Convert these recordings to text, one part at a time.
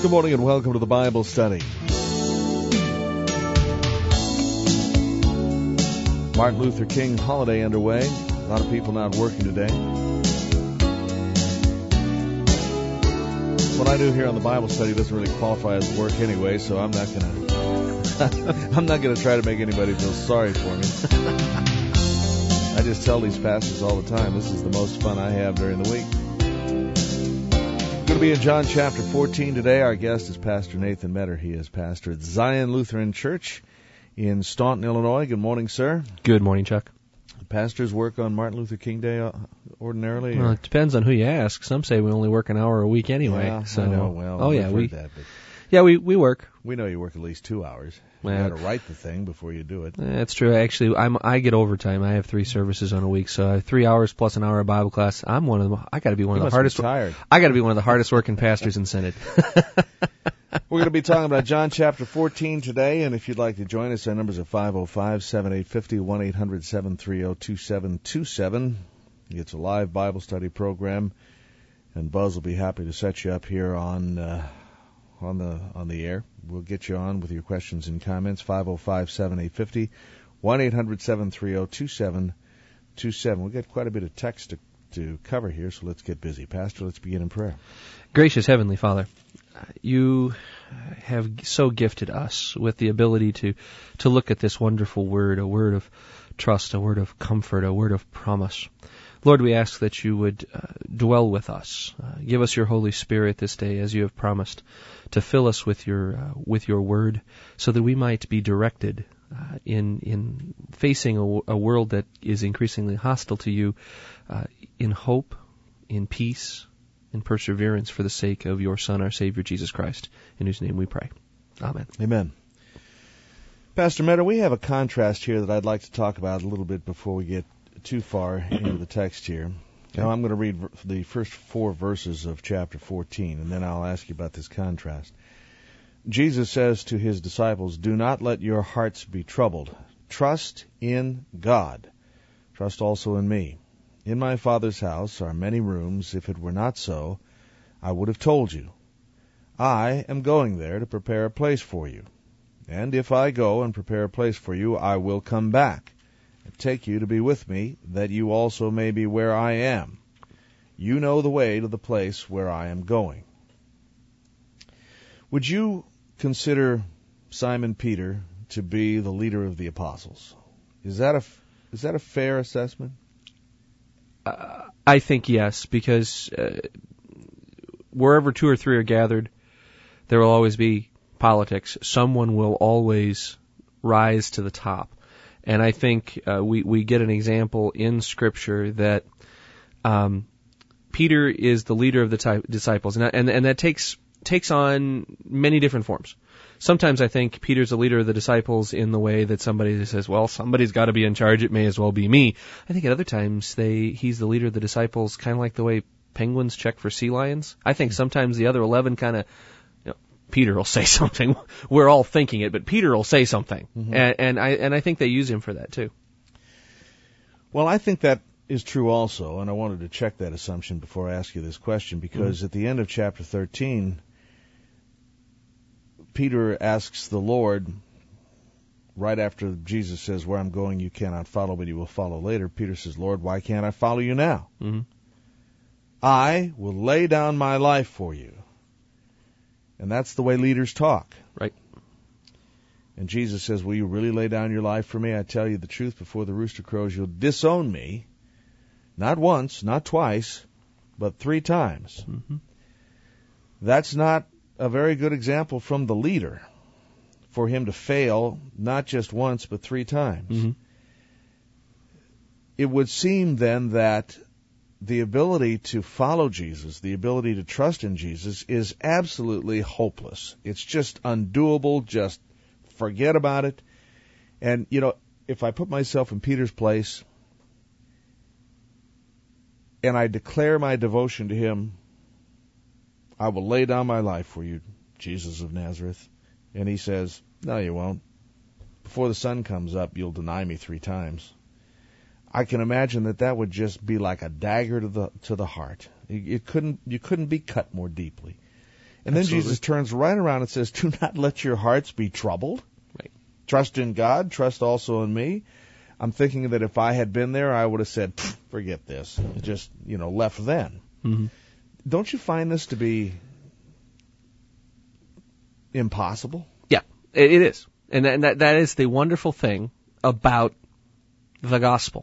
Good morning and welcome to the Bible study. Martin Luther King holiday underway. A lot of people not working today. What I do here on the Bible study doesn't really qualify as work anyway, so I'm not gonna try to make anybody feel sorry for me. I just tell these pastors all the time, this is the most fun I have during the week. Going to be in John chapter 14 today. Our guest is Pastor Nathan Metter. He is pastor at Zion Lutheran Church in Staunton, Illinois. Good morning, sir. Good morning, Chuck. Pastors work on Martin Luther King Day ordinarily? Well, it depends on who you ask. Some say we only work an hour a week anyway. Yeah, so. I know. Well, oh, yeah, we work. We know you work at least 2 hours. You Well, got to write the thing before you do it. That's true. Actually, I get overtime. I have 3 services on a week, so I have 3 hours plus an hour of Bible class. I got to be one of the hardest. Tired. I got to be one of the hardest working pastors in Synod. We're going to be talking about John chapter 14 today, and if you'd like to join us, our numbers are 505-7850, 1-800-730-2727. It's a live Bible study program, and Buzz will be happy to set you up here on the air. We'll get you on with your questions and comments. 505-7850, 1-800-730-2727. We've got quite a bit of text to cover here, so let's get busy. Pastor, let's begin in prayer. Gracious Heavenly Father, you have so gifted us with the ability to look at this wonderful word, a word of trust, a word of comfort, a word of promise. Lord, we ask that you would dwell with us. Give us your Holy Spirit this day, as you have promised, to fill us with your word, so that we might be directed in facing a world that is increasingly hostile to you, in hope, in peace, in perseverance, for the sake of your Son, our Savior, Jesus Christ, in whose name we pray. Amen. Amen. Pastor Metter, we have a contrast here that I'd like to talk about a little bit before we get too far into the text here. Okay. Now I'm going to read the first 4 verses of chapter 14, and then I'll ask you about this contrast. Jesus says to his disciples, "Do not let your hearts be troubled. Trust in God. Trust also in me. In my Father's house are many rooms. If it were not so, I would have told you. I am going there to prepare a place for you. And if I go and prepare a place for you, I will come back and take you to be with me, that you also may be where I am. You know the way to the place where I am going." Would you consider Simon Peter to be the leader of the apostles? Is that a fair assessment? I think yes, because wherever 2 or 3 are gathered, there will always be politics. Someone will always rise to the top. And I think we get an example in Scripture that Peter is the leader of the disciples, and that takes on many different forms. Sometimes I think Peter's the leader of the disciples in the way that somebody says, well, somebody's got to be in charge, it may as well be me. I think at other times he's the leader of the disciples kind of like the way penguins check for sea lions. I think sometimes the other 11 kind of, Peter will say something. We're all thinking it, but Peter will say something. Mm-hmm. And I think they use him for that too. Well, I think that is true also, and I wanted to check that assumption before I ask you this question, because at the end of chapter 13, Peter asks the Lord, right after Jesus says, "Where I'm going you cannot follow, but you will follow later," Peter says, "Lord, why can't I follow you now? Mm-hmm. I will lay down my life for you." And that's the way leaders talk. Right. And Jesus says, "Will you really lay down your life for me? I tell you the truth, before the rooster crows, you'll disown me, not once, not twice, but 3 times. Mm-hmm. That's not a very good example from the leader, for him to fail not just once, but 3 times. Mm-hmm. It would seem then that the ability to follow Jesus, the ability to trust in Jesus, is absolutely hopeless. It's just undoable. Just forget about it. And, if I put myself in Peter's place and I declare my devotion to him, I will lay down my life for you, Jesus of Nazareth. And he says, "No, you won't. Before the sun comes up, you'll deny me 3 times. I can imagine that would just be like a dagger to the heart. You couldn't be cut more deeply. And then Absolutely. Jesus turns right around and says, do not let your hearts be troubled. Right. Trust in God, trust also in me. I'm thinking that if I had been there, I would have said, forget this, and just, left then. Mm-hmm. Don't you find this to be impossible? Yeah, it is. And that is the wonderful thing about the gospel.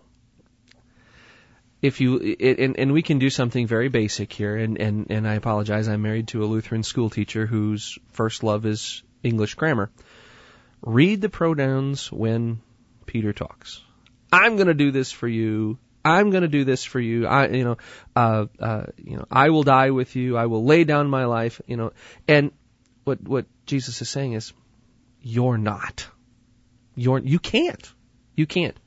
And we can do something very basic here, and I apologize, I'm married to a Lutheran school teacher whose first love is English grammar. Read the pronouns when Peter talks. I'm going to do this for you. I'm going to do this for you. I will die with you. I will lay down my life. And what Jesus is saying is, you're not. You can't. You can't.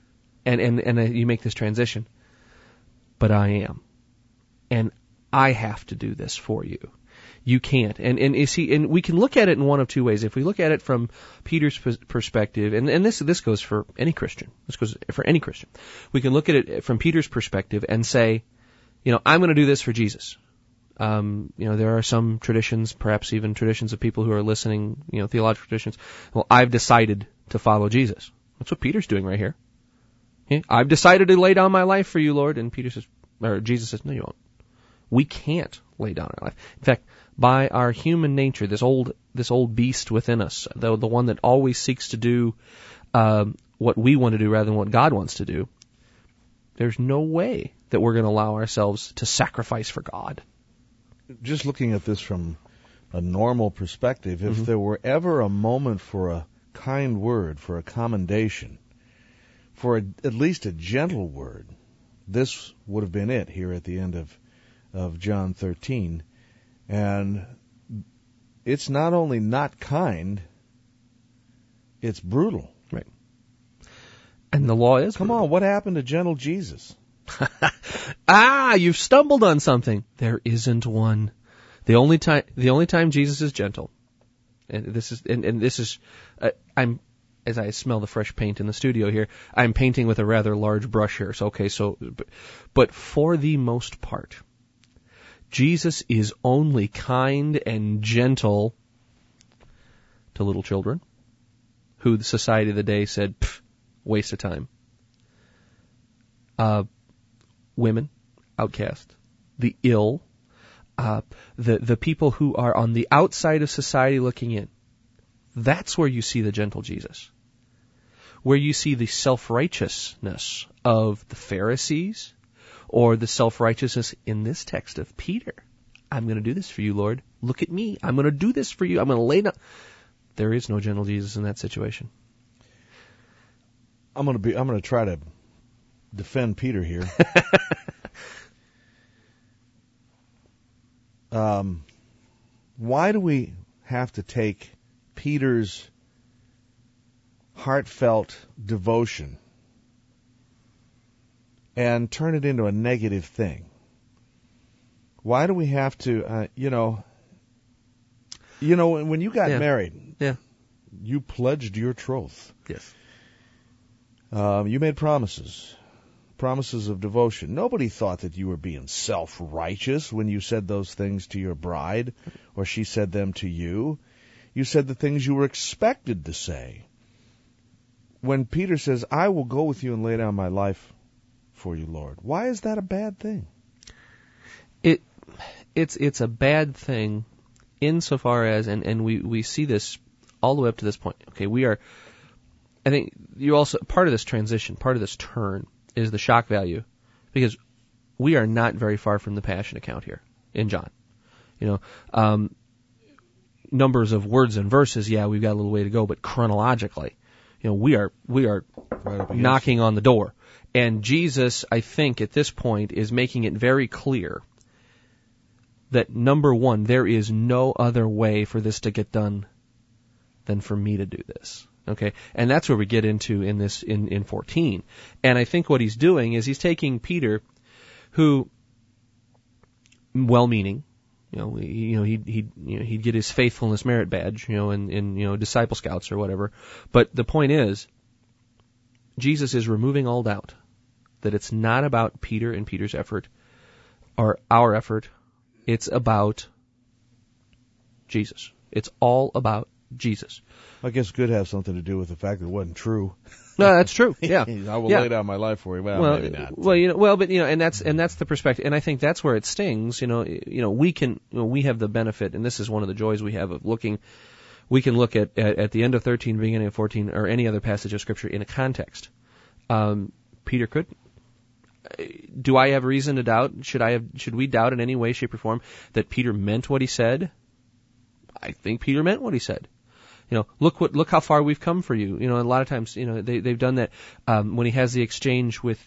And you make this transition. But I am. And I have to do this for you. You can't. And you see, and we can look at it in one of two ways. If we look at it from Peter's perspective, and this goes for any Christian. This goes for any Christian. We can look at it from Peter's perspective and say, I'm going to do this for Jesus. There are some traditions, perhaps even traditions of people who are listening, theological traditions. Well, I've decided to follow Jesus. That's what Peter's doing right here. I've decided to lay down my life for you, Lord. And Jesus says, no, you won't. We can't lay down our life. In fact, by our human nature, this old beast within us, the one that always seeks to do what we want to do rather than what God wants to do, there's no way that we're going to allow ourselves to sacrifice for God. Just looking at this from a normal perspective, if there were ever a moment for a kind word, for a commendation, for at least a gentle word, this would have been it here at the end of John 13. And it's not only not kind, it's brutal. Right. And the law is Come brutal. on, what happened to gentle Jesus? You've stumbled on something. There isn't one. The only time Jesus is gentle, and this is, I'm, as I smell the fresh paint in the studio here, I'm painting with a rather large brush here. But for the most part, Jesus is only kind and gentle to little children, who the society of the day said, waste of time. Women, outcast, the ill, the people who are on the outside of society looking in. That's where you see the gentle Jesus. Where you see the self-righteousness of the Pharisees, or the self-righteousness in this text of Peter. I'm going to do this for you, Lord. Look at me. I'm going to do this for you. I'm going to lay down. There is no gentle Jesus in that situation. I'm going to try to defend Peter here. Why do we have to take Peter's heartfelt devotion and turn it into a negative thing? Why do we have to, when you got married, you pledged your troth. Yes. You made promises of devotion. Nobody thought that you were being self-righteous when you said those things to your bride, or she said them to you. You said the things you were expected to say. When Peter says, I will go with you and lay down my life for you, Lord, why is that a bad thing? It's a bad thing insofar as, and we see this all the way up to this point. Okay, I think you also, part of this transition, part of this turn is the shock value, because we are not very far from the Passion account here in John. Numbers of words and verses, we've got a little way to go, but chronologically, we are right knocking on the door. And Jesus, I think, at this point is making it very clear that, number one, there is no other way for this to get done than for me to do this. Okay, and that's where we get into in 14. And I think what he's doing is he's taking Peter, who, well-meaning, he'd get his faithfulness merit badge, in disciple scouts or whatever. But the point is, Jesus is removing all doubt that it's not about Peter and Peter's effort or our effort. It's about Jesus. It's all about Jesus. I guess it could have something to do with the fact that it wasn't true. No, that's true. Yeah. I will lay down my life for you. Well, maybe not. And that's the perspective. And I think that's where it stings. We have the benefit, and this is one of the joys we have of looking. We can look at the end of 13, beginning of 14, or any other passage of Scripture in a context. Peter couldn't. Do I have reason to doubt? Should we doubt in any way, shape, or form that Peter meant what he said? I think Peter meant what he said. Look how far we've come for you. A lot of times, they've done that when he has the exchange when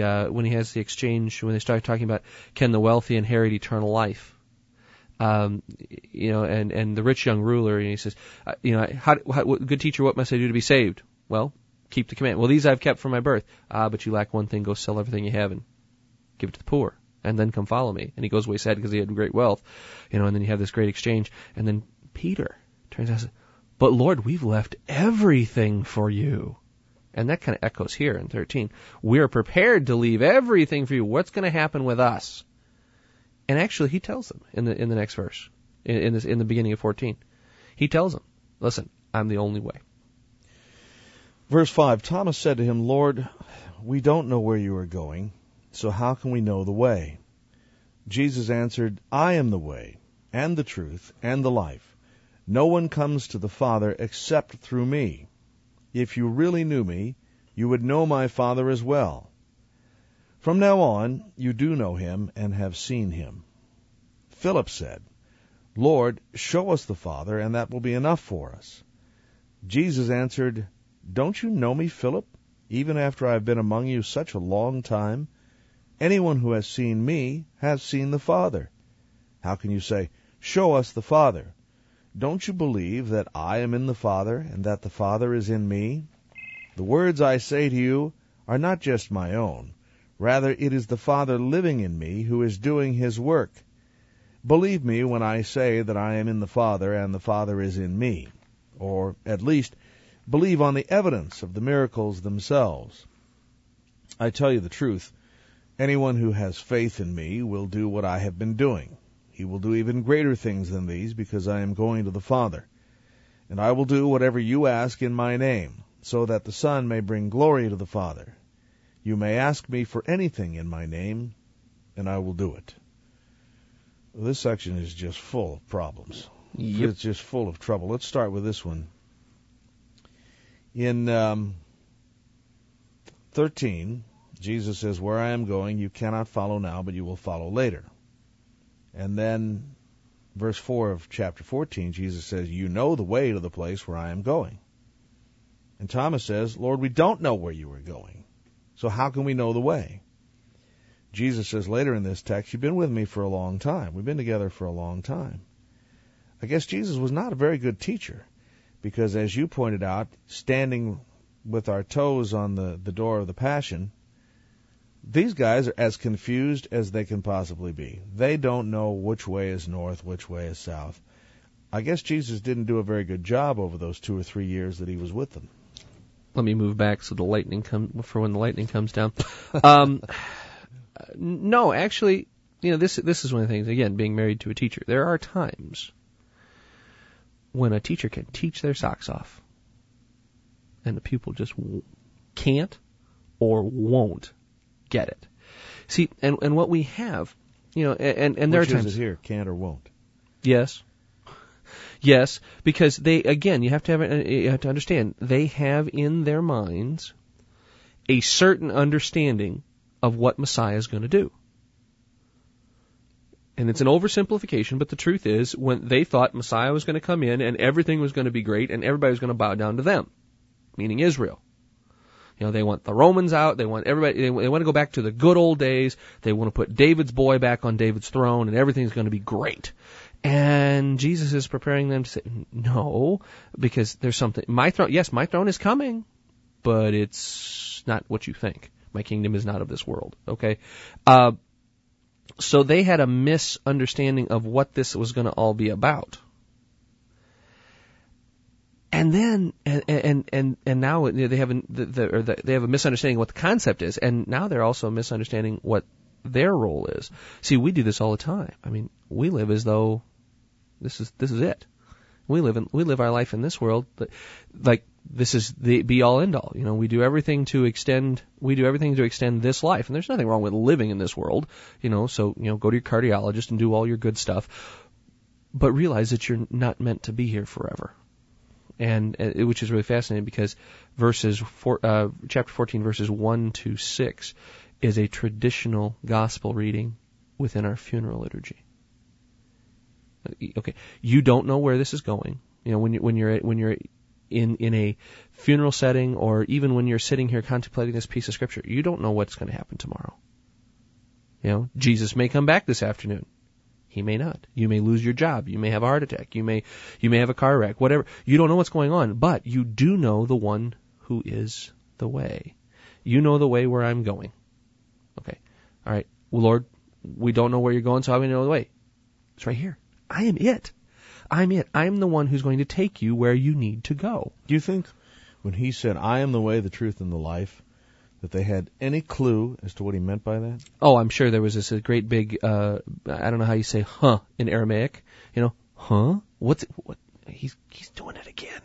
they start talking about can the wealthy inherit eternal life. And the rich young ruler, and he says, good teacher, what must I do to be saved? Well, keep the command. Well, these I've kept from my birth. But you lack one thing. Go sell everything you have and give it to the poor, and then come follow me. And he goes away sad because he had great wealth, and then you have this great exchange. And then Peter turns out and says, but Lord, we've left everything for you. And that kind of echoes here in 13. We're prepared to leave everything for you. What's going to happen with us? And actually, he tells them in the next verse, in the beginning of 14. He tells them, listen, I'm the only way. Verse 5, Thomas said to him, Lord, we don't know where you are going, so how can we know the way? Jesus answered, I am the way, and the truth, and the life. No one comes to the Father except through me. If you really knew me, you would know my Father as well. From now on, you do know him and have seen him. Philip said, Lord, show us the Father, and that will be enough for us. Jesus answered, don't you know me, Philip, even after I have been among you such a long time? Anyone who has seen me has seen the Father. How can you say, show us the Father? Don't you believe that I am in the Father, and that the Father is in me? The words I say to you are not just my own. Rather, it is the Father living in me who is doing his work. Believe me when I say that I am in the Father, and the Father is in me. Or, at least, believe on the evidence of the miracles themselves. I tell you the truth, anyone who has faith in me will do what I have been doing. He will do even greater things than these, because I am going to the Father. And I will do whatever you ask in my name, so that the Son may bring glory to the Father. You may ask me for anything in my name, and I will do it. Well, this section is just full of problems. Yep. It's just full of trouble. Let's start with this one. In 13, Jesus says, where I am going, you cannot follow now, but you will follow later. And then, verse 4 of chapter 14, Jesus says, you know the way to the place where I am going. And Thomas says, Lord, we don't know where you are going, so how can we know the way? Jesus says later in this text, you've been with me for a long time. We've been together for a long time. I guess Jesus was not a very good teacher, because as you pointed out, standing with our toes on the door of the Passion, these guys are as confused as they can possibly be. They don't know which way is north, which way is south. I guess Jesus didn't do a very good job over those 2 or 3 years that he was with them. Let me move back so when the lightning comes down. No, actually, this is one of the things, again, being married to a teacher. There are times when a teacher can teach their socks off, and the pupil just can't or won't get it. See, and what we have, and there are times. Which is it here, can't or won't? Yes. Yes, because you have to understand, they have in their minds a certain understanding of what Messiah is going to do. And it's an oversimplification, but the truth is, when they thought Messiah was going to come in and everything was going to be great and everybody was going to bow down to them, meaning Israel. They want the Romans out. They want everybody. They want to go back to the good old days. They want to put David's boy back on David's throne, and everything's going to be great. And Jesus is preparing them to say, no, because there's something. My throne is coming, but it's not what you think. My kingdom is not of this world. Okay. So they had a misunderstanding of what this was going to all be about. And then, and now they have a misunderstanding of what the concept is, and now they're also misunderstanding what their role is. See, we do this all the time. I mean, we live as though this is it. We live our life in this world, but like this is the be all end all. We do everything to extend this life, and there's nothing wrong with living in this world. So go to your cardiologist and do all your good stuff, but realize that you're not meant to be here forever. And which is really fascinating because chapter 14 verses 1 to 6 is a traditional gospel reading within our funeral liturgy. Okay, you don't know where this is going. When you're in a funeral setting, or even when you're sitting here contemplating this piece of scripture, you don't know what's going to happen tomorrow. Jesus may come back this afternoon. He may not. You may lose your job. You may have a heart attack. You may have a car wreck. Whatever. You don't know what's going on, but you do know the one who is the way. You know the way where I'm going. Okay. All right. Well, Lord, we don't know where you're going, so how do we know the way? It's right here. I am it. I'm it. I'm the one who's going to take you where you need to go. Do you think when he said, I am the way, the truth, and the life, that they had any clue as to what he meant by that? Oh, I'm sure there was this great big, I don't know how you say in Aramaic. What? He's doing it again.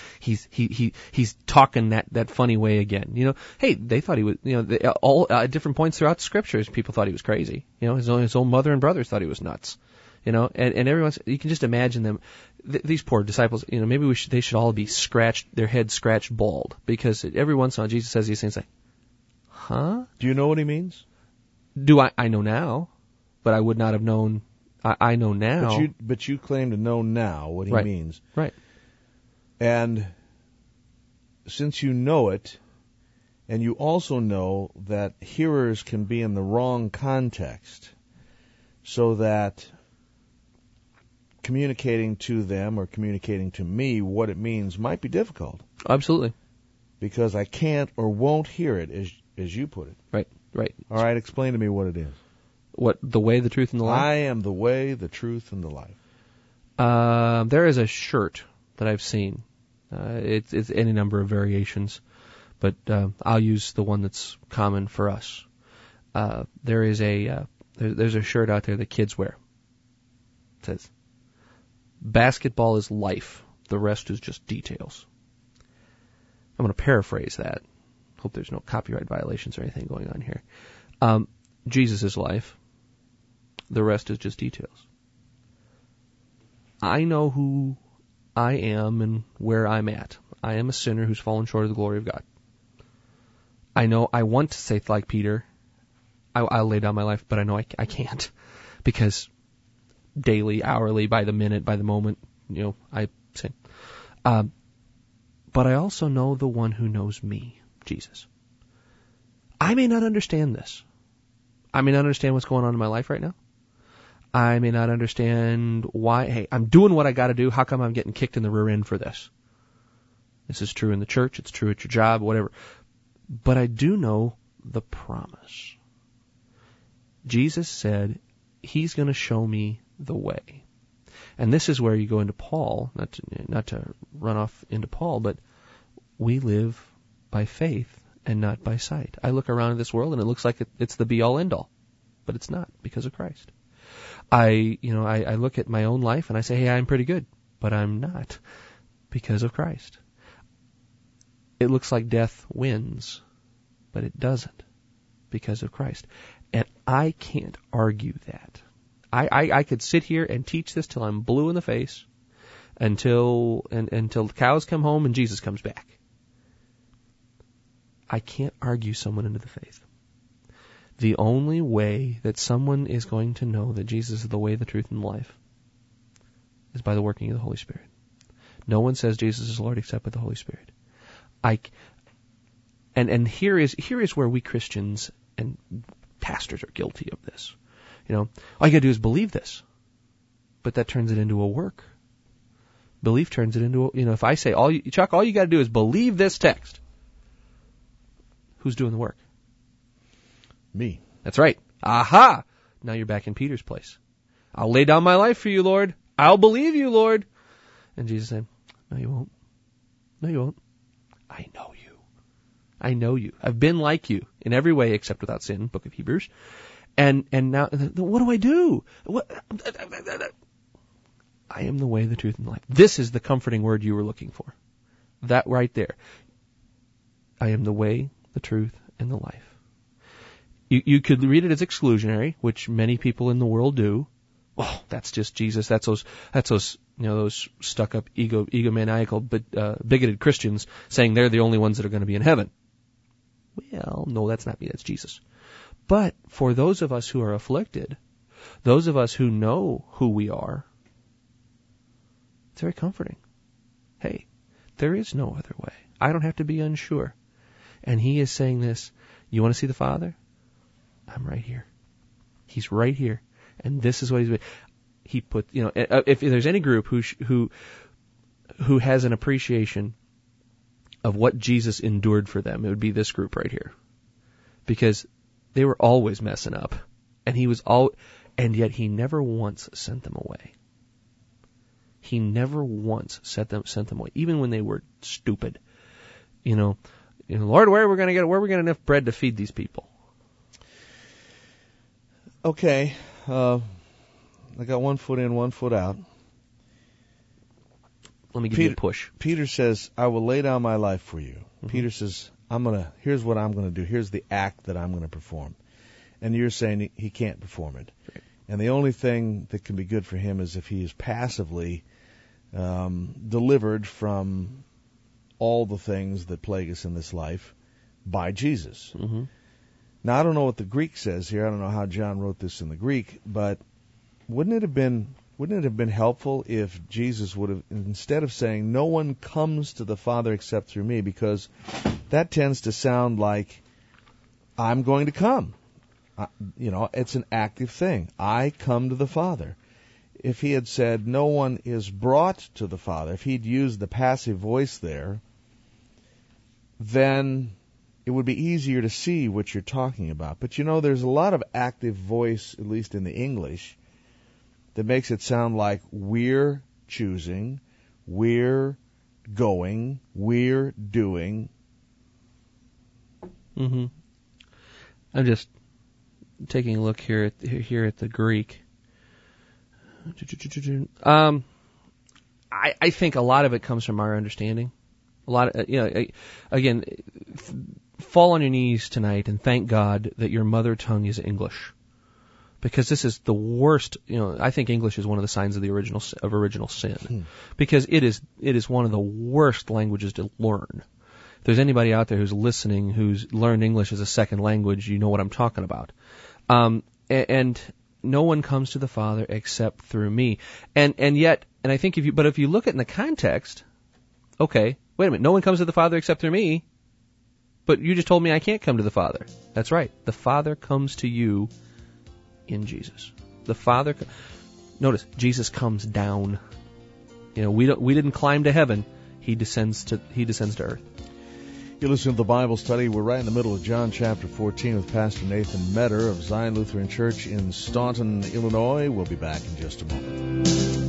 He's talking that funny way again. Hey, they thought he was, all at different points throughout the scriptures, people thought he was crazy. His own mother and brothers thought he was nuts. And everyone's, you can just imagine them, these poor disciples, maybe they should all be their heads scratched bald, because every once in a while Jesus says these things like, huh? Do you know what he means? I know now, but I would not have known, I know now. But you claim to know now what he means. Right. And since you know it, and you also know that hearers can be in the wrong context, so that communicating to them or communicating to me what it means might be difficult. Absolutely. Because I can't or won't hear it as you put it. Right. All right, explain to me what it is. What, the way, the truth, and the life? I am the way, the truth, and the life. There is a shirt that I've seen. It's any number of variations, but I'll use the one that's common for us. There's a shirt out there that kids wear. It says, "Basketball is life. The rest is just details." I'm going to paraphrase that. Hope there's no copyright violations or anything going on here. Jesus is life. The rest is just details. I know who I am and where I'm at. I am a sinner who's fallen short of the glory of God. I know I want to say like Peter, I'll lay down my life, but I know I can't, because daily, hourly, by the minute, by the moment, I sin. But I also know the one who knows me, Jesus. I may not understand this. I may not understand what's going on in my life right now. I may not understand why, hey, I'm doing what I got to do. How come I'm getting kicked in the rear end for this? This is true in the church. It's true at your job, whatever. But I do know the promise. Jesus said he's going to show me the way. And this is where you go into Paul, not to run off into Paul, but we live by faith and not by sight. I look around at this world and it looks like it's the be-all end-all, but it's not, because of Christ. I look at my own life and I say, hey, I'm pretty good, but I'm not, because of Christ. It looks like death wins, but it doesn't, because of Christ. And I can't argue that. I could sit here and teach this till I'm blue in the face, until the cows come home and Jesus comes back. I can't argue someone into the faith. The only way that someone is going to know that Jesus is the way, the truth, and the life is by the working of the Holy Spirit. No one says Jesus is Lord except with the Holy Spirit. And here is where we Christians and pastors are guilty of this. All you gotta do is believe this. But that turns it into a work. Belief turns it into if I say, Chuck, all you gotta do is believe this text. Who's doing the work? Me. That's right. Aha! Now you're back in Peter's place. I'll lay down my life for you, Lord. I'll believe you, Lord. And Jesus said, no, you won't. No, you won't. I know you. I know you. I've been like you in every way except without sin, Book of Hebrews. And now, what do I do? I am the way, the truth, and the life. This is the comforting word you were looking for. That right there. I am the way, the truth, and the life. You could read it as exclusionary, which many people in the world do. Oh, that's just Jesus. That's those those stuck-up egomaniacal but bigoted Christians saying they're the only ones that are going to be in heaven. Well, no, that's not me. That's Jesus. But for those of us who are afflicted, those of us who know who we are, it's very comforting. Hey, there is no other way. I don't have to be unsure. And he is saying this, you want to see the Father? I'm right here. He's right here. And this is what he put, if there's any group who has an appreciation of what Jesus endured for them, it would be this group right here. Because they were always messing up. And and yet he never once sent them away. He never once sent them away, even when they were stupid. Lord, where are we going to get enough bread to feed these people? Okay, I got 1 foot in, 1 foot out. Let me give you a push. Peter says, I will lay down my life for you. Mm-hmm. Peter says, here's what I'm going to do. Here's the act that I'm going to perform. And you're saying he can't perform it. Right. And the only thing that can be good for him is if he is passively delivered from all the things that plague us in this life by Jesus. Mm-hmm. Now, I don't know what the Greek says here. I don't know how John wrote this in the Greek, but wouldn't it have been helpful if Jesus would have, instead of saying, no one comes to the Father except through me, because that tends to sound like I'm going to come. It's an active thing. I come to the Father. If he had said, no one is brought to the Father, if he'd used the passive voice there, then it would be easier to see what you're talking about. But there's a lot of active voice, at least in the English, that makes it sound like we're choosing, we're going, we're doing. Mm-hmm. I'm just taking a look here at the Greek. I think a lot of it comes from our understanding. A lot of, again, fall on your knees tonight and thank God that your mother tongue is English. Because this is the worst, I think English is one of the signs of the original sin. Because it is one of the worst languages to learn. If there's anybody out there who's listening who's learned English as a second language, you know what I'm talking about. And no one comes to the Father except through me. And I think if you look at it in the context, okay, wait a minute, no one comes to the Father except through me, but you just told me I can't come to the Father. That's right. The Father comes to you in Jesus. The Father, notice, Jesus comes down. We didn't climb to heaven. He descends to earth. You listen to the Bible study. We're right in the middle of John chapter 14 with Pastor Nathan Metter of Zion Lutheran Church in Staunton, Illinois. We'll be back in just a moment.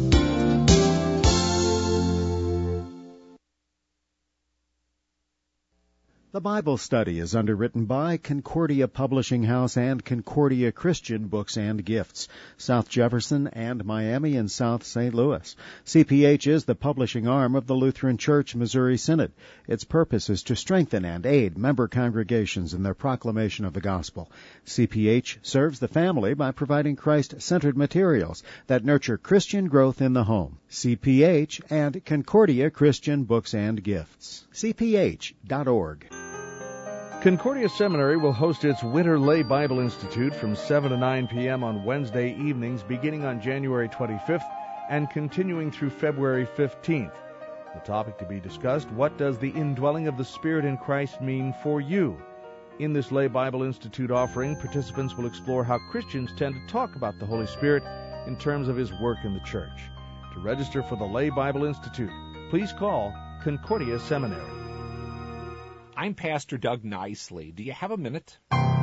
The Bible study is underwritten by Concordia Publishing House and Concordia Christian Books and Gifts, South Jefferson and Miami and South St. Louis. CPH is the publishing arm of the Lutheran Church Missouri Synod. Its purpose is to strengthen and aid member congregations in their proclamation of the gospel. CPH serves the family by providing Christ-centered materials that nurture Christian growth in the home. CPH and Concordia Christian Books and Gifts. CPH.org. Concordia Seminary will host its Winter Lay Bible Institute from 7 to 9 p.m. on Wednesday evenings beginning on January 25th and continuing through February 15th. The topic to be discussed, what does the indwelling of the Spirit in Christ mean for you? In this Lay Bible Institute offering, participants will explore how Christians tend to talk about the Holy Spirit in terms of His work in the church. To register for the Lay Bible Institute, please call Concordia Seminary. I'm Pastor Doug Nicely. Do you have a minute?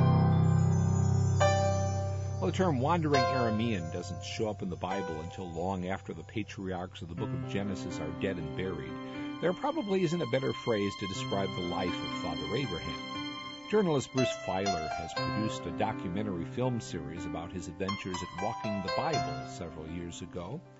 Well, the term wandering Aramean doesn't show up in the Bible until long after the patriarchs of the book of Genesis are dead and buried. There probably isn't a better phrase to describe the life of Father Abraham. Journalist Bruce Feiler has produced a documentary film series about his adventures at Walking the Bible several years ago.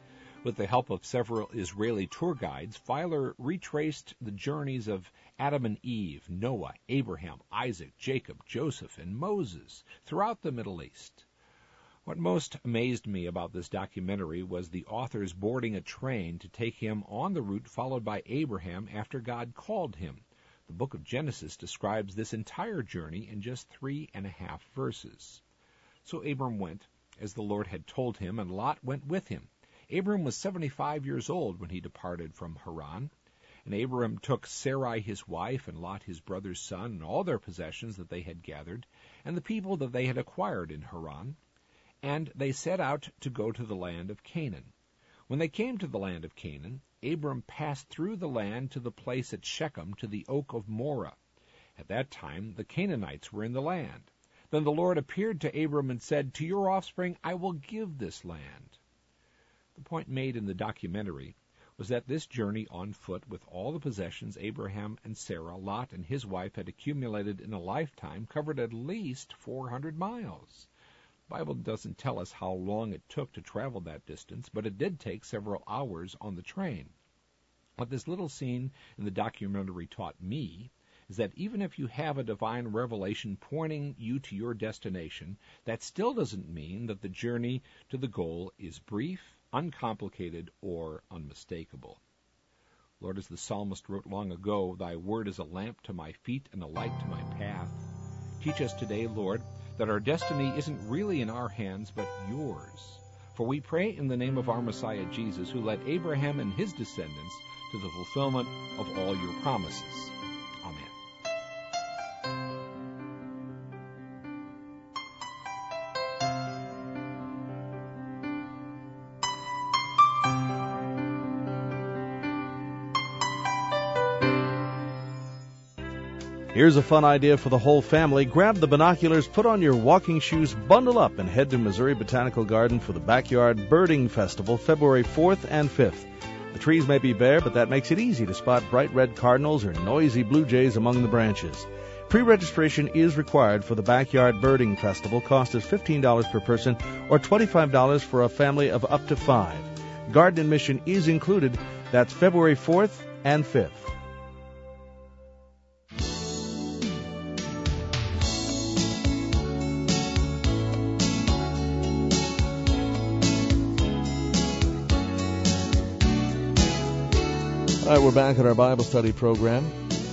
With the help of several Israeli tour guides, Filer retraced the journeys of Adam and Eve, Noah, Abraham, Isaac, Jacob, Joseph, and Moses throughout the Middle East. What most amazed me about this documentary was the authors boarding a train to take him on the route followed by Abraham after God called him. The book of Genesis describes this entire journey in just 3.5 verses. So Abram went, as the Lord had told him, and Lot went with him. Abram was 75 years old when he departed from Haran. And Abram took Sarai his wife, and Lot his brother's son, and all their possessions that they had gathered, and the people that they had acquired in Haran. And they set out to go to the land of Canaan. When they came to the land of Canaan, Abram passed through the land to the place at Shechem, to the oak of Moreh. At that time the Canaanites were in the land. Then the Lord appeared to Abram and said, "To your offspring I will give this land." The point made in the documentary was that this journey on foot with all the possessions Abraham and Sarah, Lot and his wife had accumulated in a lifetime covered at least 400 miles. The Bible doesn't tell us how long it took to travel that distance, but it did take several hours on the train. What this little scene in the documentary taught me is that even if you have a divine revelation pointing you to your destination, that still doesn't mean that the journey to the goal is brief, uncomplicated, or unmistakable. Lord, as the psalmist wrote long ago, "Thy word is a lamp to my feet and a light to my path." Teach us today, Lord, that our destiny isn't really in our hands, but yours. For we pray in the name of our Messiah Jesus, who led Abraham and his descendants to the fulfillment of all your promises. Amen. Here's a fun idea for the whole family. Grab the binoculars, put on your walking shoes, bundle up, and head to Missouri Botanical Garden for the Backyard Birding Festival, February 4th and 5th. The trees may be bare, but that makes it easy to spot bright red cardinals or noisy blue jays among the branches. Pre-registration is required for the Backyard Birding Festival. Cost is $15 per person or $25 for a family of up to 5. Garden admission is included. That's February 4th and 5th. All right, we're back at our Bible study program.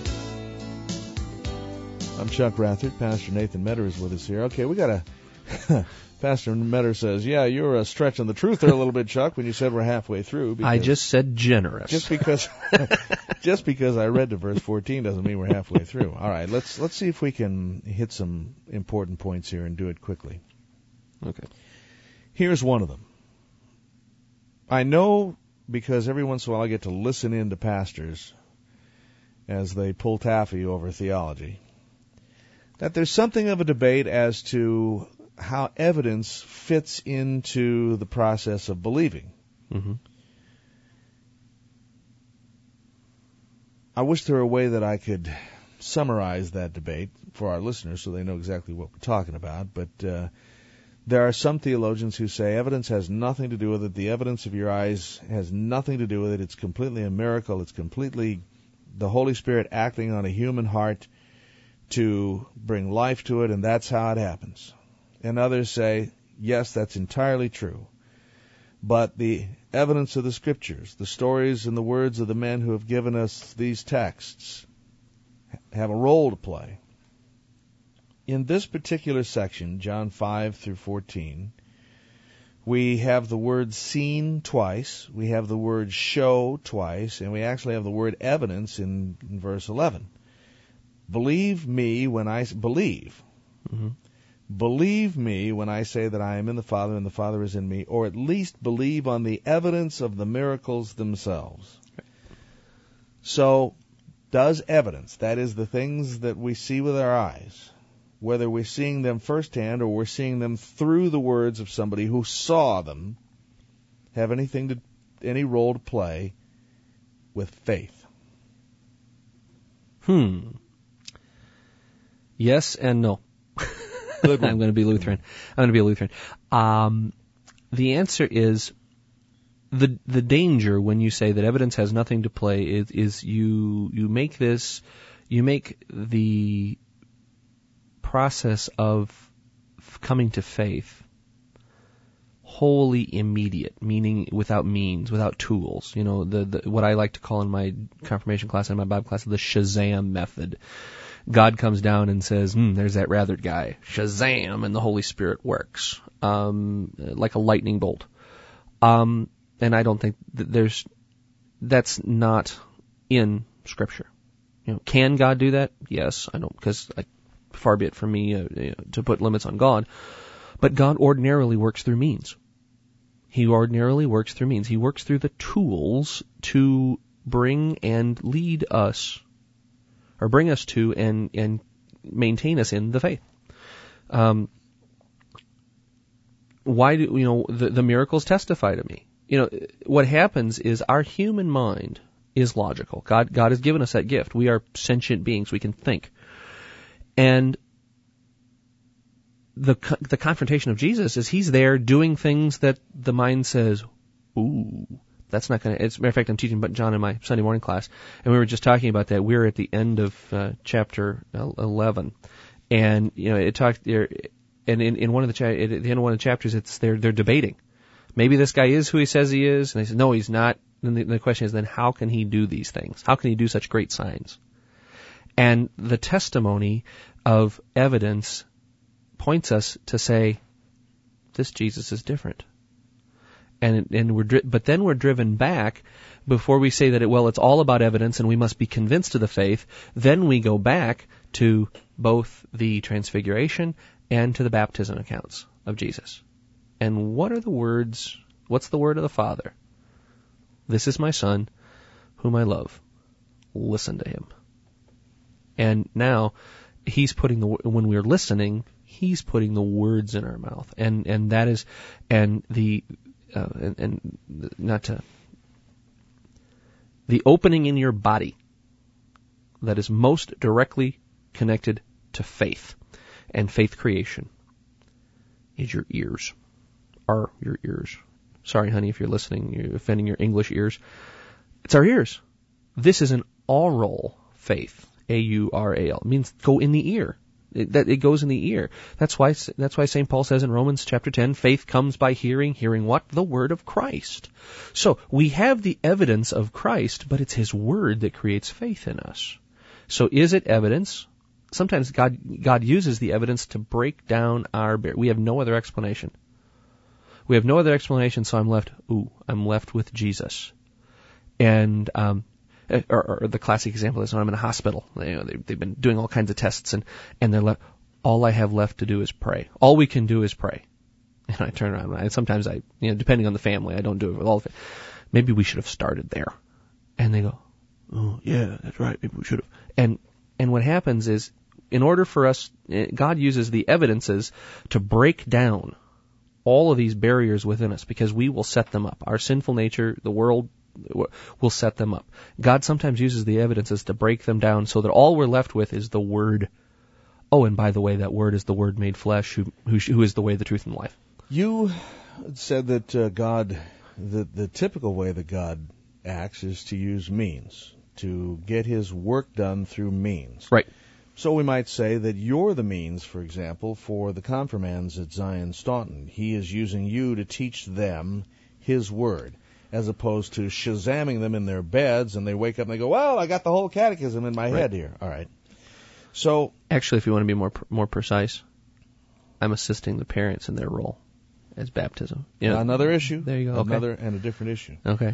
I'm Chuck Rathert. Pastor Nathan Metter is with us here. Okay, we got a... Pastor Metter says, "Yeah, you're stretching the truth there a little bit, Chuck, when you said we're halfway through." I just said generous. Just because I read to verse 14 doesn't mean we're halfway through. All right, let's see if we can hit some important points here and do it quickly. Okay. Here's one of them. I know, because every once in a while I get to listen in to pastors as they pull taffy over theology, that there's something of a debate as to how evidence fits into the process of believing. Mm-hmm. I wish there were a way that I could summarize that debate for our listeners so they know exactly what we're talking about, but there are some theologians who say evidence has nothing to do with it. The evidence of your eyes has nothing to do with it. It's completely a miracle. It's completely the Holy Spirit acting on a human heart to bring life to it, and that's how it happens. And others say, yes, that's entirely true. But the evidence of the Scriptures, the stories and the words of the men who have given us these texts, have a role to play. In this particular section, John 5 through 14, we have the word seen twice, we have the word show twice, and we actually have the word evidence in verse 11. Believe me when I believe. Mm-hmm. Believe me when I say that I am in the Father and the Father is in me, or at least believe on the evidence of the miracles themselves. Okay. So, does evidence, that is the things that we see with our eyes, whether we're seeing them firsthand or we're seeing them through the words of somebody who saw them, have any role to play with faith? Yes and no. Good one. I'm going to be Lutheran. The answer is the danger when you say that evidence has nothing to play is you make the process of coming to faith wholly immediate, meaning without means, without tools. You know, the what I like to call in my confirmation class and my Bible class the Shazam method. God comes down and says, there's that Rathert guy. Shazam, and the Holy Spirit works like a lightning bolt. And I don't think that that's not in Scripture. You know, can God do that? Yes, I don't, because far be it from me to put limits on God. But God ordinarily works through means. He ordinarily works through means. He works through the tools to bring and lead us, or bring us to and maintain us in the faith. Why do the miracles testify to me? You know, what happens is our human mind is logical. God has given us that gift. We are sentient beings. We can think. And the confrontation of Jesus is he's there doing things that the mind says, ooh, that's not going to... As a matter of fact, I'm teaching about John in my Sunday morning class, and we were just talking about that. We're at the end of chapter 11. And, you know, it talked there, and in one of the at the end of one of the chapters, they're debating. Maybe this guy is who he says he is, and they say, no, he's not. And the question is then, how can he do these things? How can he do such great signs? And the testimony of evidence points us to say, this Jesus is different. But then we're driven back before we say that it's all about evidence and we must be convinced of the faith. Then we go back to both the transfiguration and to the baptism accounts of Jesus. And what are the words? What's the word of the Father? This is my Son, whom I love. Listen to him. And now he's putting when we're listening, he's putting the words in our mouth, and that is, and the opening in your body that is most directly connected to faith and faith creation is your ears. Are your ears. Sorry, honey, if you're listening, you're offending your English ears. It's our ears. This is an aural faith. A-U-R-A-L. It means go in the ear. It goes in the ear. That's why St. Paul says in Romans chapter 10, faith comes by hearing. Hearing what? The word of Christ. So we have the evidence of Christ, but it's his word that creates faith in us. So is it evidence? Sometimes God uses the evidence to break down our barrier. We have no other explanation. We have no other explanation, so I'm left with Jesus. And or the classic example is when I'm in a hospital. They've been doing all kinds of tests, and they're left. All I have left to do is pray. All we can do is pray. And I turn around. And sometimes depending on the family, I don't do it with all of it. Maybe we should have started there. And they go, oh yeah, that's right. Maybe we should have. And what happens is, in order for us, God uses the evidences to break down all of these barriers within us, because we will set them up. Our sinful nature, the world, will set them up. God sometimes uses the evidences to break them down so that all we're left with is the Word. Oh, and by the way, that Word is the Word made flesh, who is the way, the truth, and the life. You said that God, the typical way that God acts is to use means, to get his work done through means. Right. So we might say that you're the means, for example, for the confirmands at Zion Staunton. He is using you to teach them his word, as opposed to shazamming them in their beds, and they wake up and they go, well, I got the whole catechism in my head here. All right. So actually, if you want to be more precise, I'm assisting the parents in their role as baptism. Another issue. There you go. Another and a different issue. Okay.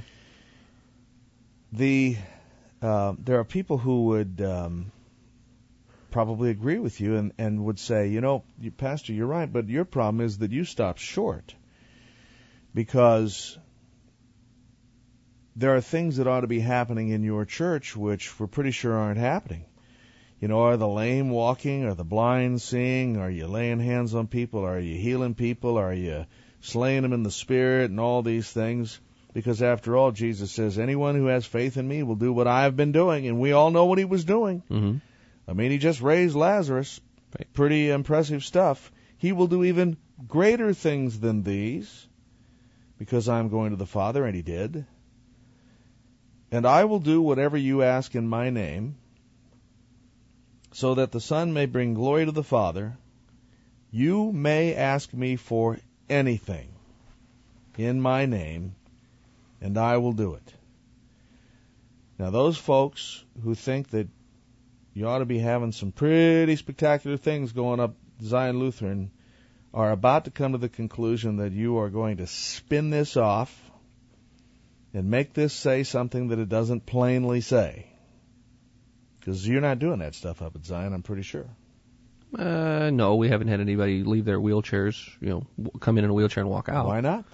There are people who would probably agree with you and would say, Pastor, you're right, but your problem is that you stopped short, because there are things that ought to be happening in your church which we're pretty sure aren't happening. Are the lame walking? Are the blind seeing? Are you laying hands on people? Are you healing people? Are you slaying them in the Spirit and all these things? Because after all, Jesus says, anyone who has faith in me will do what I have been doing, and we all know what he was doing. Mm-hmm. I mean, he just raised Lazarus. Right. Pretty impressive stuff. He will do even greater things than these, because I am going to the Father, and he did. And I will do whatever you ask in my name, so that the Son may bring glory to the Father. You may ask me for anything in my name, and I will do it. Now, those folks who think that you ought to be having some pretty spectacular things going up Zion Lutheran are about to come to the conclusion that you are going to spin this off and make this say something that it doesn't plainly say. Because you're not doing that stuff up at Zion, I'm pretty sure. No, we haven't had anybody leave their wheelchairs, come in a wheelchair and walk out. Why not?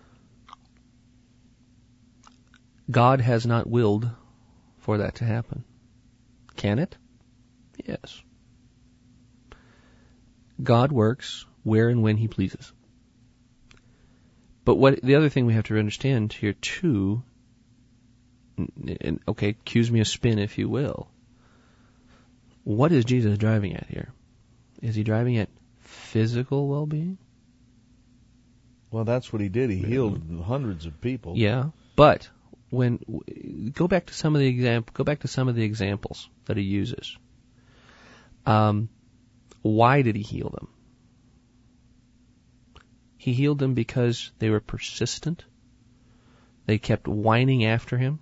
God has not willed for that to happen. Can it? Yes. God works where and when he pleases. But what the other thing we have to understand here too, and okay, accuse me of spin if you will. What is Jesus driving at here? Is he driving at physical well-being? Well, that's what he did. He healed hundreds of people. Yeah, but go back to some of the examples that he uses. Why did he heal them? He healed them because they were persistent. They kept whining after him.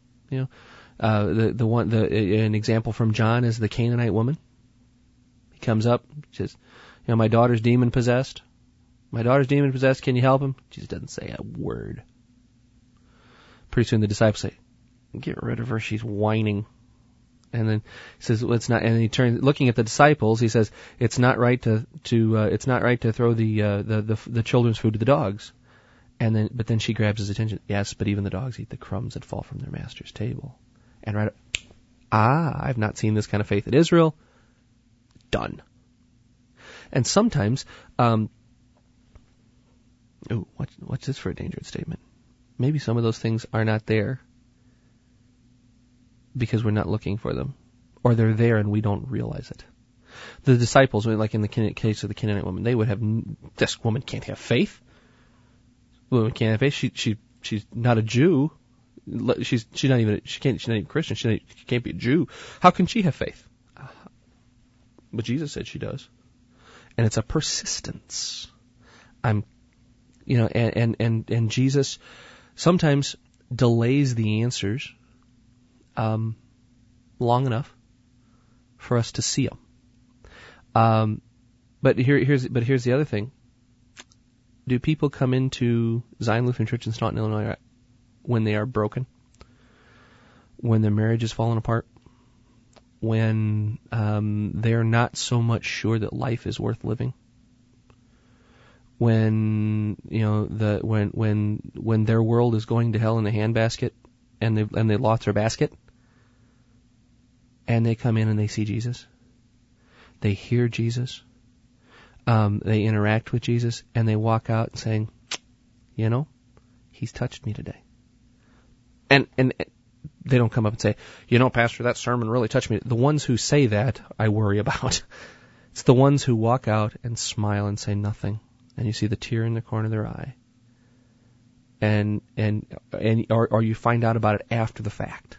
An example from John is the Canaanite woman. He comes up, says, my daughter's demon possessed. My daughter's demon possessed. Can you help him? Jesus doesn't say a word. Pretty soon the disciples say, get rid of her. She's whining. And then he says, well, it's not. And he turns, looking at the disciples, he says, it's not right to throw the children's food to the dogs. But then she grabs his attention. Yes, but even the dogs eat the crumbs that fall from their master's table. And I've not seen this kind of faith in Israel. Done. And sometimes, what's this for a dangerous statement? Maybe some of those things are not there because we're not looking for them, or they're there and we don't realize it. The disciples, like in the case of the Canaanite woman, they would have, this woman can't have faith. Woman can't have faith. She's not a Jew. She's not even Christian. She can't be a Jew. How can she have faith? But Jesus said she does, and it's a persistence. And Jesus sometimes delays the answers long enough for us to see them. But here's the other thing. Do people come into Zion Lutheran Church in Staunton, Illinois, when they are broken? When their marriage is falling apart? When they're not so much sure that life is worth living? When when their world is going to hell in a handbasket and they lost their basket, and they come in and they see Jesus, they hear Jesus, they interact with Jesus, and they walk out saying, he's touched me today. And they don't come up and say, Pastor, that sermon really touched me. The ones who say that, I worry about. It's the ones who walk out and smile and say nothing, and you see the tear in the corner of their eye, or you find out about it after the fact.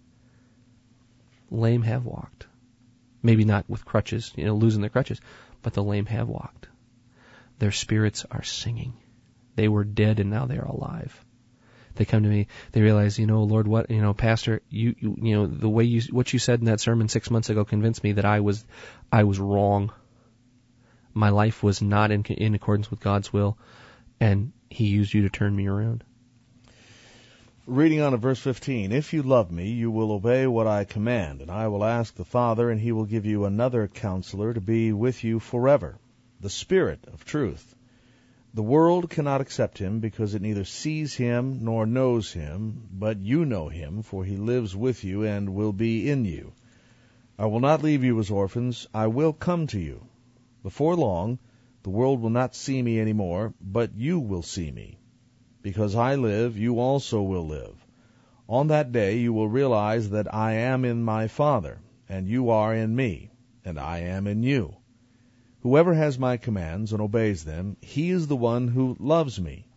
Lame have walked. Maybe not with crutches, losing their crutches, but the lame have walked. Their spirits are singing. They were dead and now they are alive. They come to me, they realize, Lord, what, Pastor, the way what you said in that sermon 6 months ago convinced me that I was wrong. My life was not in accordance with God's will, and he used you to turn me around. Reading on to verse 15, if you love me, you will obey what I command, and I will ask the Father, and he will give you another counselor to be with you forever, the Spirit of truth. The world cannot accept him because it neither sees him nor knows him, but you know him, for he lives with you and will be in you. I will not leave you as orphans. I will come to you. Before long, the world will not see me anymore, but you will see me. Because I live, you also will live. On that day you will realize that I am in my Father, and you are in me, and I am in you. Whoever has my commands and obeys them, he is the one who loves me.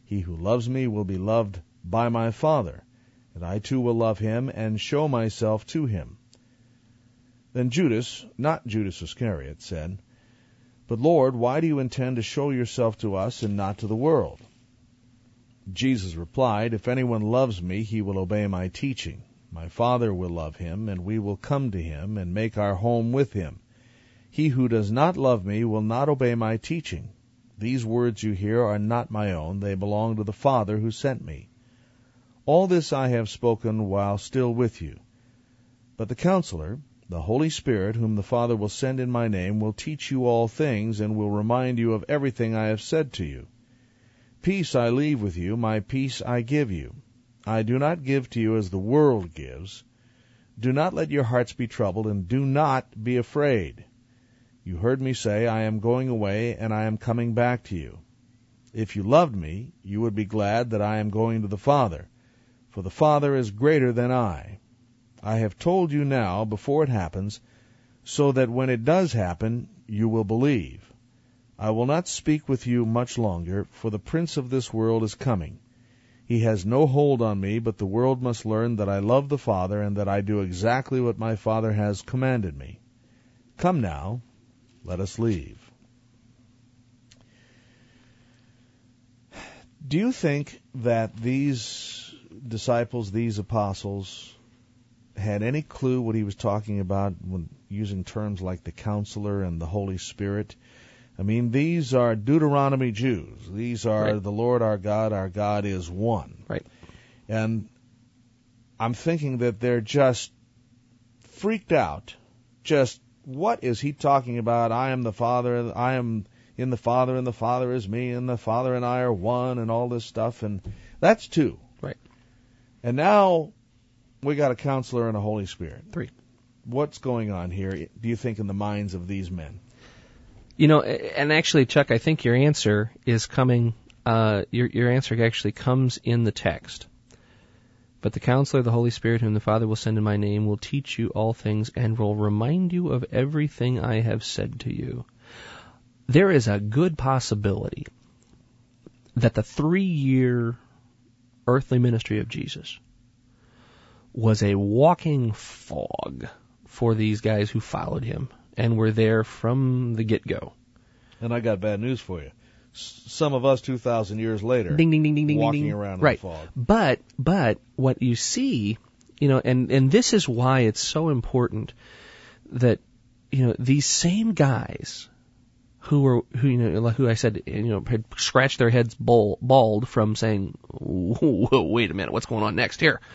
He who loves me will be loved by my Father, and I too will love him and show myself to him." Then Judas, not Judas Iscariot, said, "But Lord, why do you intend to show yourself to us and not to the world?" Jesus replied, "If anyone loves me, he will obey my teaching. My Father will love him, and we will come to him and make our home with him. He who does not love me will not obey my teaching. These words you hear are not my own. They belong to the Father who sent me. All this I have spoken while still with you. But the Counselor, the Holy Spirit, whom the Father will send in my name, will teach you all things and will remind you of everything I have said to you. Peace I leave with you, my peace I give you. I do not give to you as the world gives. Do not let your hearts be troubled, and do not be afraid. You heard me say, I am going away, and I am coming back to you. If you loved me, you would be glad that I am going to the Father, for the Father is greater than I. I have told you now, before it happens, so that when it does happen, you will believe. I will not speak with you much longer, for the prince of this world is coming. He has no hold on me, but the world must learn that I love the Father and that I do exactly what my Father has commanded me. Come now, let us leave." Do you think that these disciples, these apostles, had any clue what he was talking about when using terms like the Counselor and the Holy Spirit? I mean, these are Deuteronomy Jews. These are Right. The Lord our God is one. Right. And I'm thinking that they're just freaked out. Just, what is he talking about? I am the Father, I am in the Father, and the Father is me, and the Father and I are one, and all this stuff. And that's two. Right. And now we got a Counselor and a Holy Spirit. 3. What's going on here, do you think, in the minds of these men? You know, and actually, Chuck, I think your answer is coming, your answer actually comes in the text. But the Counselor, the Holy Spirit, whom the Father will send in my name, will teach you all things and will remind you of everything I have said to you. There is a good possibility that the 3-year earthly ministry of Jesus was a walking fog for these guys who followed him and were there from the get-go. And I got bad news for you. Some of us 2,000 years later, Ding, ding, ding, ding, ding, walking ding. around Right. in the fog. But what you see, you know, and this is why it's so important that, you know, these same guys who I said, you know, had scratched their heads bald from saying, whoa, wait a minute, what's going on next here?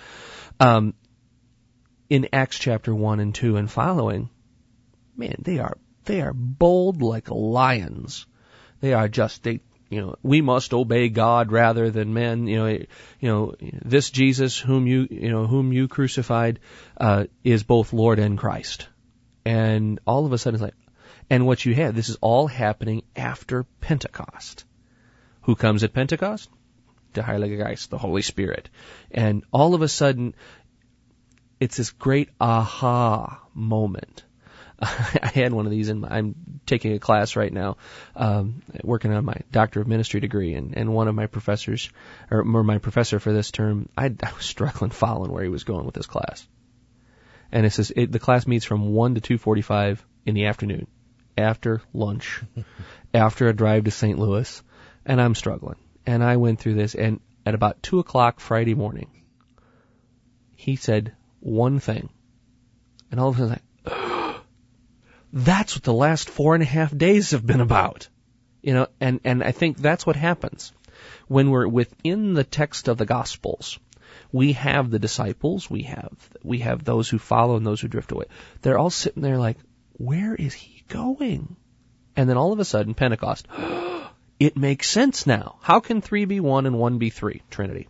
In Acts chapter 1 and 2 and following, man, they are bold like lions. They are just, we must obey God rather than men. This Jesus whom you crucified, is both Lord and Christ. And all of a sudden it's like, and what you have, this is all happening after Pentecost. Who comes at Pentecost? The Heilige Geist, the Holy Spirit. And all of a sudden, it's this great aha moment. I had one of these, and I'm taking a class right now, working on my Doctor of Ministry degree, and one of my professors, or my professor for this term, I was struggling following where he was going with this class. And it says the class meets from 1 to 2:45 in the afternoon, after lunch, after a drive to St. Louis, and I'm struggling. And I went through this, and at about 2 o'clock Friday morning, he said one thing, and all of a sudden, that's what the last 4.5 days have been about. And I think that's what happens when we're within the text of the Gospels. We have the disciples, we have those who follow and those who drift away. They're all sitting there like, where is he going? And then all of a sudden, Pentecost, it makes sense now. How can 3 be 1 and 1 be 3? Trinity.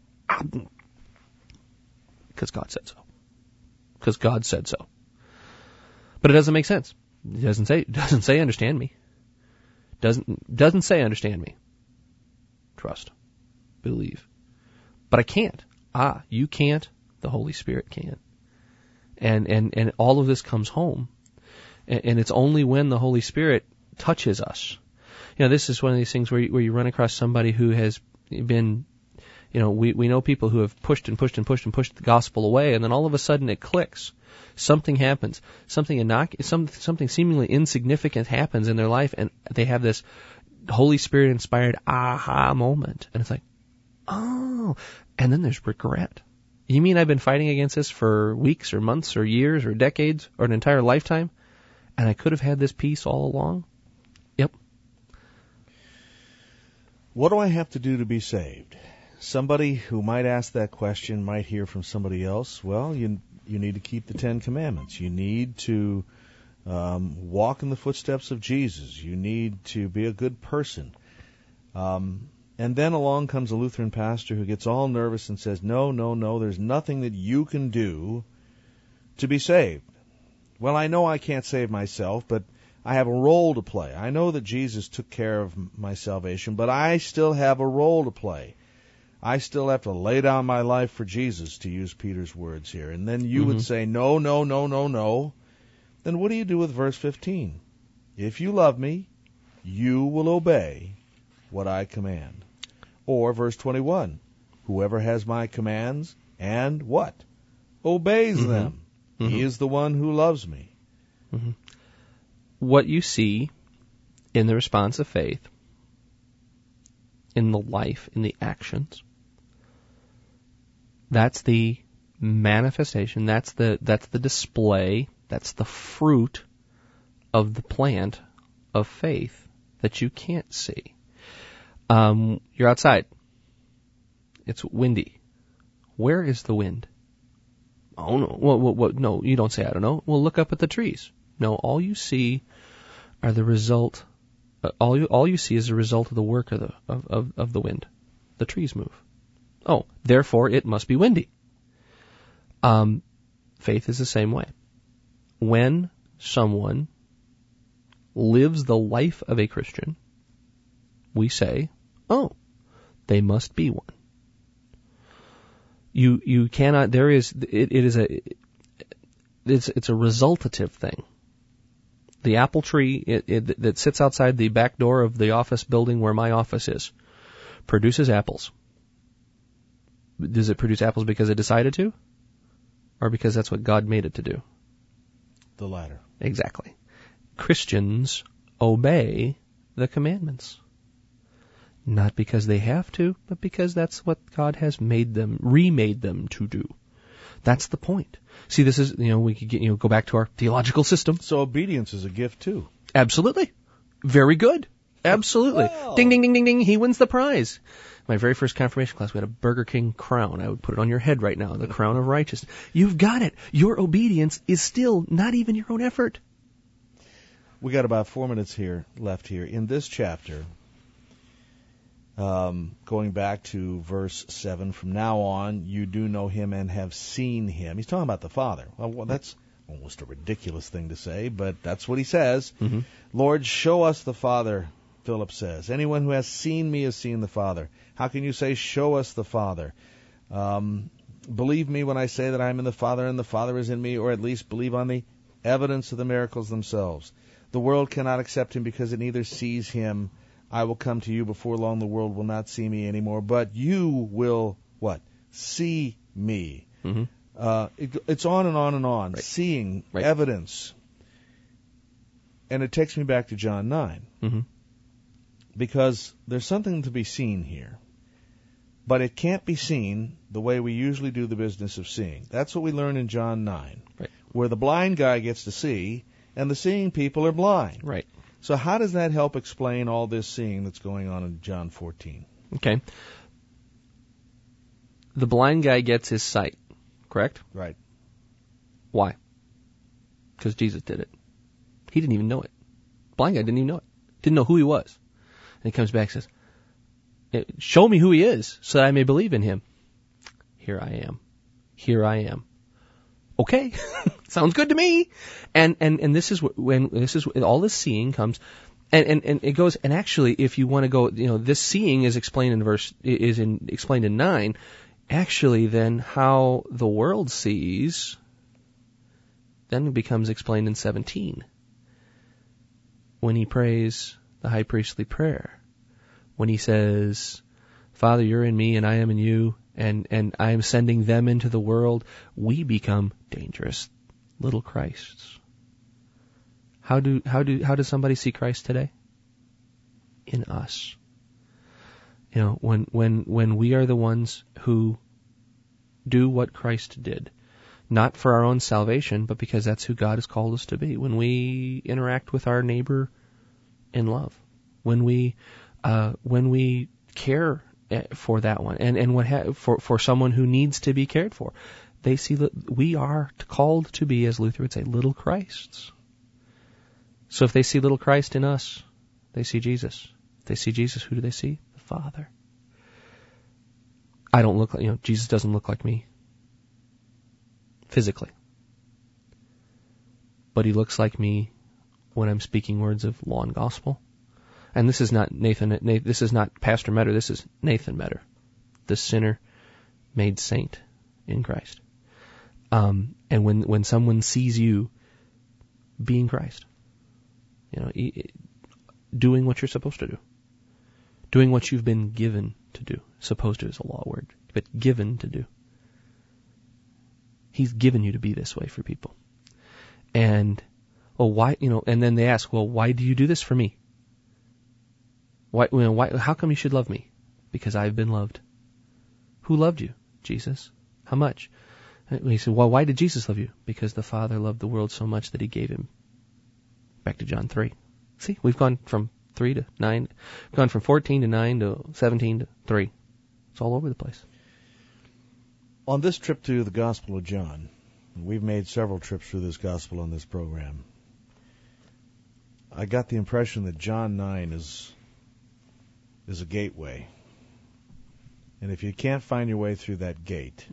Because God said so. Because God said so. But it doesn't make sense. It doesn't say understand me. Doesn't say understand me. Trust. Believe. But I can't. You can't. The Holy Spirit can. And all of this comes home. And it's only when the Holy Spirit touches us. This is one of these things where you run across somebody who has been, we know people who have pushed and pushed and pushed and pushed the gospel away, and then all of a sudden it clicks. Something happens. Something seemingly insignificant happens in their life, and they have this Holy Spirit inspired aha moment. And it's like, oh, and then there's regret. You mean I've been fighting against this for weeks or months or years or decades or an entire lifetime, and I could have had this peace all along? Yep. What do I have to do to be saved? Somebody who might ask that question might hear from somebody else, well, you need to keep the 10 Commandments. You need to walk in the footsteps of Jesus. You need to be a good person. And then along comes a Lutheran pastor who gets all nervous and says, no, there's nothing that you can do to be saved. Well, I know I can't save myself, but I have a role to play. I know that Jesus took care of my salvation, but I still have a role to play. I still have to lay down my life for Jesus, to use Peter's words here. And then you would say, no. Then what do you do with verse 15? If you love me, you will obey what I command. Or verse 21, whoever has my commands and what? Obeys them. He is the one who loves me. What you see in the response of faith, in the life, in the actions, that's the manifestation, that's the display, that's the fruit of the plant of faith that you can't see. You're outside. It's windy. Where is the wind? Oh no. Well, no, you don't say I don't know. Well, look up at the trees. No, all you see are the result. All you see is the result of the work of the wind. The trees move. Oh, therefore it must be windy. Faith is the same way. When someone lives the life of a Christian, we say, oh, they must be one. You cannot, it's a resultative thing. The apple tree that sits outside the back door of the office building where my office is produces apples. Does it produce apples because it decided to? Or because that's what God made it to do? The latter. Exactly. Christians obey the commandments. Not because they have to, but because that's what God has remade them to do. That's the point. See, this is, we could go back to our theological system. So obedience is a gift too. Absolutely. Very good. Absolutely. Wow. Ding, ding, ding, ding, ding. He wins the prize. My very first confirmation class, we had a Burger King crown. I would put it on your head right now, the crown of righteousness. You've got it. Your obedience is still not even your own effort. We got about 4 minutes left here. In this chapter, going back to verse 7, from now on, you do know him and have seen him. He's talking about the Father. Well, that's almost a ridiculous thing to say, but that's what he says. Mm-hmm. Lord, show us the Father, Philip says. Anyone who has seen me has seen the Father. How can you say, show us the Father? Believe me when I say that I am in the Father and the Father is in me, or at least believe on the evidence of the miracles themselves. The world cannot accept him because it neither sees him. I will come to you before long. The world will not see me anymore, but you will, what? See me. Mm-hmm. It's on and on and on. Right. Seeing, right. Evidence. And it takes me back to John 9. Mm-hmm. Because there's something to be seen here. But it can't be seen the way we usually do the business of seeing. That's what we learn in John 9. Right. Where the blind guy gets to see, and the seeing people are blind. Right. So how does that help explain all this seeing that's going on in John 14? Okay. The blind guy gets his sight, correct? Right. Why? Because Jesus did it. He didn't even know it. Blind guy didn't even know it. Didn't know who he was. And he comes back and says, show me who he is so that I may believe in him. Here I am. Here I am. Okay. Sounds good to me. And this is when all this seeing comes, and it goes, and actually if you want to go, this seeing is explained explained in 9. Actually then how the world sees then becomes explained in 17. When he prays the high priestly prayer, when he says, Father, you're in me and I am in you, and I am sending them into the world, we become dangerous little Christs. How does somebody see Christ today? In us. When we are the ones who do what Christ did, not for our own salvation, but because that's who God has called us to be. When we interact with our neighbor in love, when we care for that one, and for someone who needs to be cared for, they see that we are called to be, as Luther would say, little Christs. So if they see little Christ in us, they see Jesus. If they see Jesus, who do they see? The Father. I don't look like, Jesus doesn't look like me physically, but he looks like me when I'm speaking words of law and gospel. And this is not Nathan. This is not Pastor Metter. This is Nathan Metter, the sinner made saint in Christ. And when someone sees you being Christ, doing what you're supposed to do, doing what you've been given to do. Supposed to is a law word, but given to do. He's given you to be this way for people. And, why, and then they ask, well, why do you do this for me? Why, how come you should love me? Because I've been loved. Who loved you? Jesus. How much? And he said, well, why did Jesus love you? Because the Father loved the world so much that he gave him. Back to John 3. See, we've gone from 3 to 9, we've gone from 14 to 9 to 17 to 3. It's all over the place. On this trip through the Gospel of John, we've made several trips through this Gospel on this program, I got the impression that John 9 is a gateway. And if you can't find your way through that gate,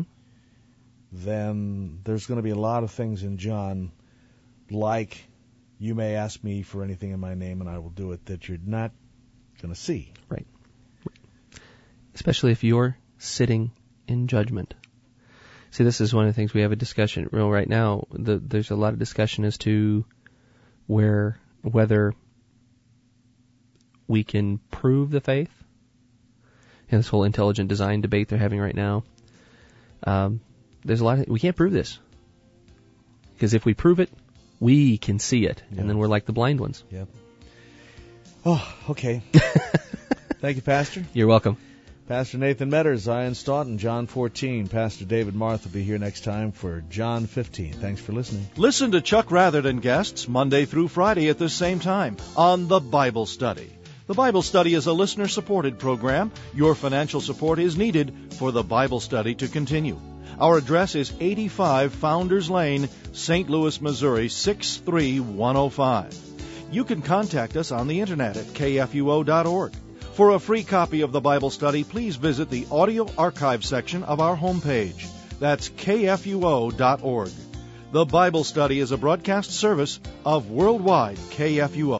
then there's going to be a lot of things in John, like, you may ask me for anything in my name and I will do it, that you're not going to see. Right. Especially if you're sitting in judgment. See, this is one of the things we have a discussion right now. There's a lot of discussion as to whether we can prove the faith. And this whole intelligent design debate they're having right now. There's we can't prove this. Because if we prove it, we can see it. Yeah. And then we're like the blind ones. Yep. Oh, okay. Thank you, Pastor. You're welcome. Pastor Nathan Metter, Zion Staunton, John 14. Pastor David Marth will be here next time for John 15. Thanks for listening. Listen to Chuck Rather and guests Monday through Friday at this same time on The Bible Study. The Bible Study is a listener-supported program. Your financial support is needed for The Bible Study to continue. Our address is 85 Founders Lane, St. Louis, Missouri, 63105. You can contact us on the internet at kfuo.org. For a free copy of the Bible Study, please visit the audio archive section of our homepage. That's kfuo.org. The Bible Study is a broadcast service of Worldwide KFUO.